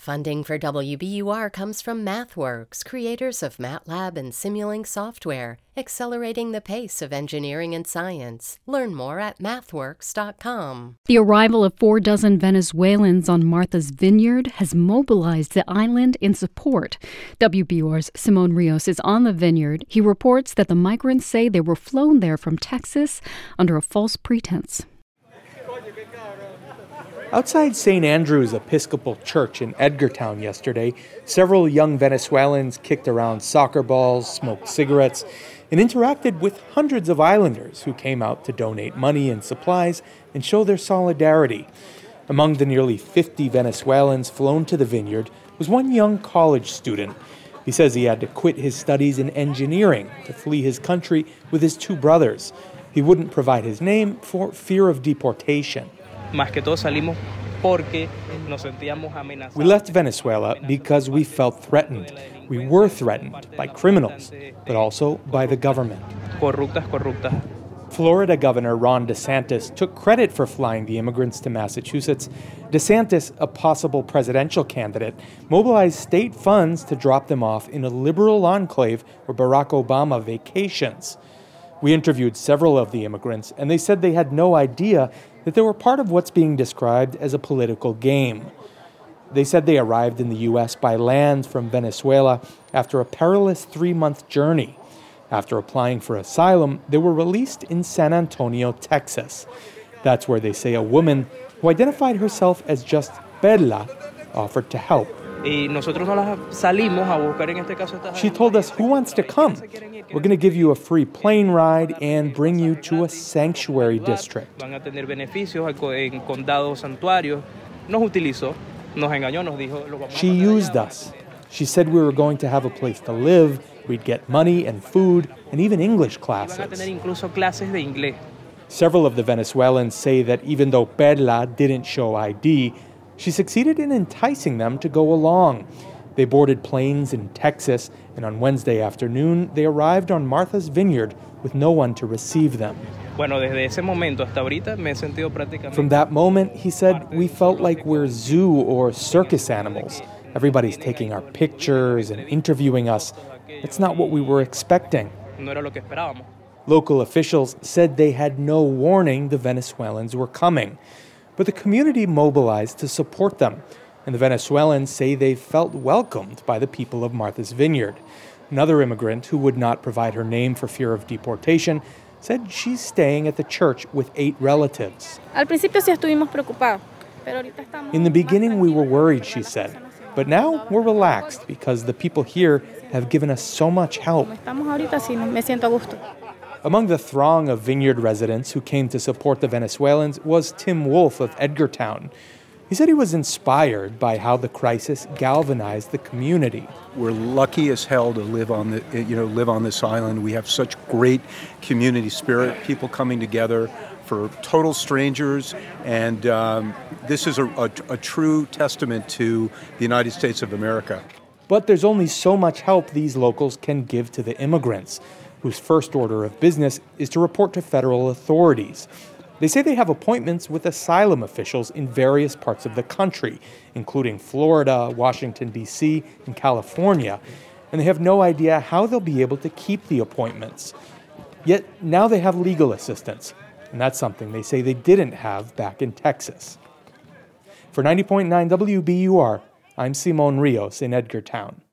Funding for WBUR comes from MathWorks, creators of MATLAB and Simulink software, accelerating the pace of engineering and science. Learn more at mathworks.com. The arrival of 4 dozen Venezuelans on Martha's Vineyard has mobilized the island in support. WBUR's Simon Rios is on the vineyard. He reports that the migrants say they were flown there from Texas under a false pretense. Outside St. Andrew's Episcopal Church in Edgartown yesterday, several young Venezuelans kicked around soccer balls, smoked cigarettes, and interacted with hundreds of islanders who came out to donate money and supplies and show their solidarity. Among the nearly 50 Venezuelans flown to the vineyard was one young college student. He says he had to quit his studies in engineering to flee his country with his 2 brothers. He wouldn't provide his name for fear of deportation. We left Venezuela because we felt threatened. We were threatened by criminals, but also by the government. Florida Governor Ron DeSantis took credit for flying the immigrants to Massachusetts. DeSantis, a possible presidential candidate, mobilized state funds to drop them off in a liberal enclave where Barack Obama vacations. We interviewed several of the immigrants, and they said they had no idea that they were part of what's being described as a political game. They said they arrived in the U.S. by land from Venezuela after a perilous 3-month journey. After applying for asylum, they were released in San Antonio, Texas. That's where they say a woman who identified herself as just Perla offered to help. She told us, "Who wants to come? We're going to give you a free plane ride and bring you to a sanctuary district." She used us. She said we were going to have a place to live, we'd get money and food, and even English classes. Several of the Venezuelans say that even though Perla didn't show ID, she succeeded in enticing them to go along. They boarded planes in Texas, and on Wednesday afternoon, they arrived on Martha's Vineyard with no one to receive them. From that moment, he said, we felt like we're zoo or circus animals. Everybody's taking our pictures and interviewing us. It's not what we were expecting. Local officials said they had no warning the Venezuelans were coming. But the community mobilized to support them, and the Venezuelans say they felt welcomed by the people of Martha's Vineyard. Another immigrant, who would not provide her name for fear of deportation, said she's staying at the church with 8 relatives. In the beginning, we were worried, she said, but now we're relaxed because the people here have given us so much help. Among the throng of vineyard residents who came to support the Venezuelans was Tim Wolf of Edgartown. He said he was inspired by how the crisis galvanized the community. We're lucky as hell to live on this island. We have such great community spirit, people coming together for total strangers, and this is a true testament to the United States of America. But there's only so much help these locals can give to the immigrants, whose first order of business is to report to federal authorities. They say they have appointments with asylum officials in various parts of the country, including Florida, Washington, D.C., and California, and they have no idea how they'll be able to keep the appointments. Yet now they have legal assistance, and that's something they say they didn't have back in Texas. For 90.9 WBUR, I'm Simon Rios in Edgartown.